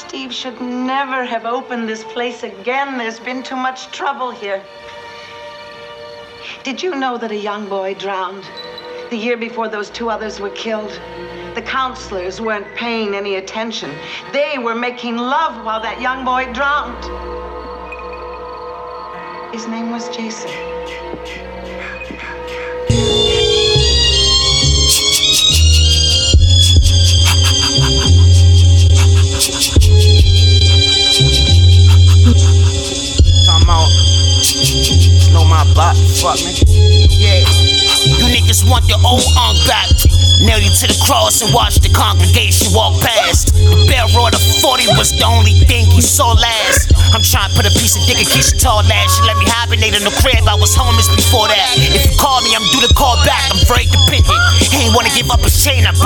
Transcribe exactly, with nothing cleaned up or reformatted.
Steve should never have opened this place again. There's been too much trouble here. Did you know that a young boy drowned the year before those two others were killed? The counselors weren't paying any attention. They were making love while that young boy drowned. His name was Jason. Know my block, fuck me. Yeah. You niggas want the old unk back. Nail you to the cross and watch the congregation walk past. The barrel of the forty was the only thing he saw last. I'm trying to put a piece of dick in Keisha tall ass. She let me hibernate in the crib, I was homeless before that. If you call me, I'm due to call back. I'm very dependent. He ain't wanna give up his chain, I